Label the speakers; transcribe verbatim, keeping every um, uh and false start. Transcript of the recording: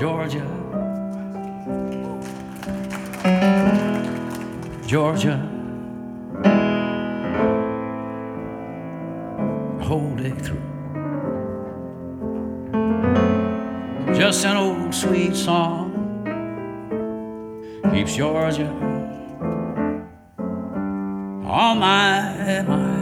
Speaker 1: Georgia, Georgia, the whole day through. Just an old sweet song keeps Georgia on my mind.